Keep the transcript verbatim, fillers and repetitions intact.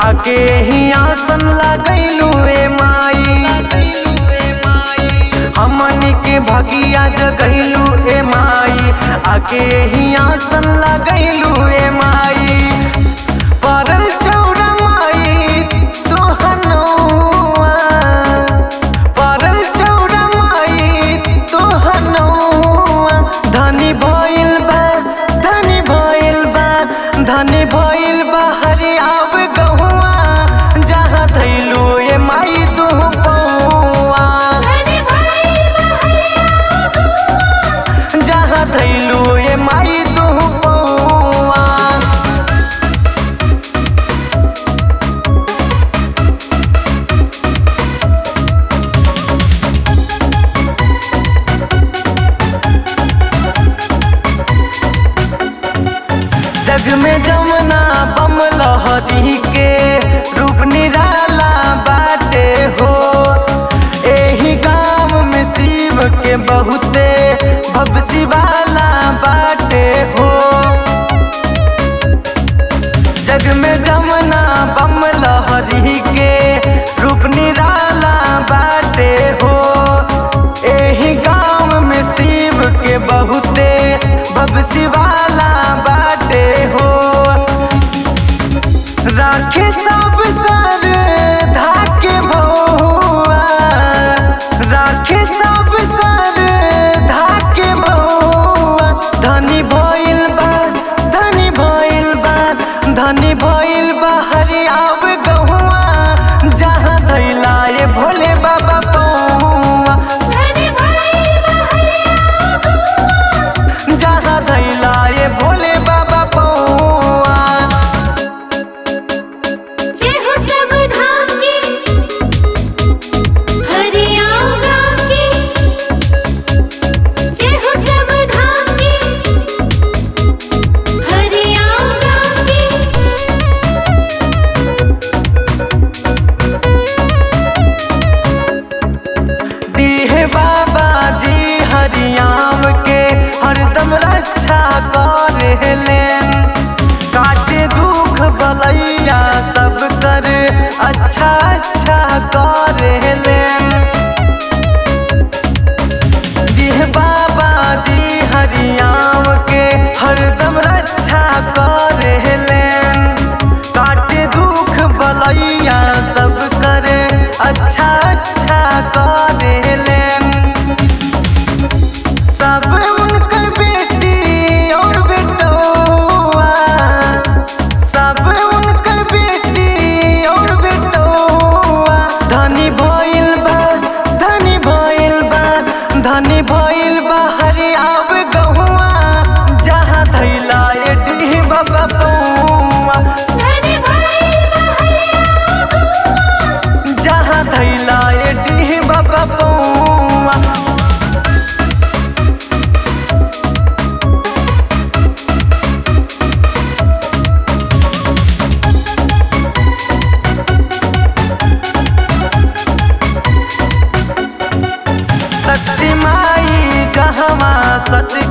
आके ही आसन लगैलू ए माई, हमनी के भगिया जगैलू ए माई, आके ही आसन लगैलू ए माई। परल चौरा माई तोहनौआ, परल चौरा माई तोहनौआ, धनी भइल बा धनी भइल बा धनी भइल बा हरियाव गहुआ, जहाँ थैलू ए माई तू पौआ, जहाँ थैलू ए माई तू पौआ। जग में जमुना बम लहरी के रूप निराला बाटे हो, एही गाँव में शिव के बहुते भक्ति वाला बाटे हो। जग में जमुना बम लहरी के रूप निराला बाटे हो, एही गाँव में शिव के बहुते भक्ति वाला बाटे हो। राखे सब सर धाके बउआ, राखे सब सर धाके बउआ, धनी भइल बा धनी भइल बा धनी भइल बा हरियाव गहुआ, जहाँ धैला ए भोले बाबा पौआ, जहाँ धैला ए भोले बाबा पौआ। बाबा जी हरियाम के हरदम रक्षा करेलेन, काटे दुख बलैया सब कर अच्छा अच्छा करेलेन। देह बाबा जी हरियाम के हरदम रक्षा करेलेन, काटे दुख बलैया सब कर अच्छा अच्छा करेलेन। सब उनकर बेटी और बेटौआ, सब उनकर बेटी और बेटौआ, धनी भइल बा धनी भइल बा धनी भइल बा हरियाव गहुआ, जहाँ थैला ए डीह बाबा पौआ, जहाँ थैला ए डीह बाबा पौआ। सती माई जहवा सती